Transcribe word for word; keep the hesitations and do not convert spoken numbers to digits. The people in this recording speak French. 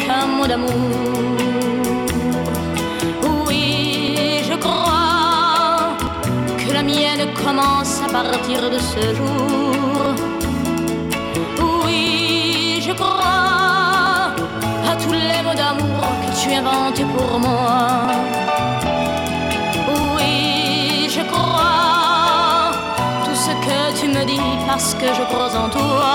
qu'un mot d'amour. Oui, je crois que la mienne commence à partir de ce jour. Oui, je crois à tous les mots d'amour que tu inventes pour moi. Oui, je crois tout ce que tu me dis parce que je crois en toi.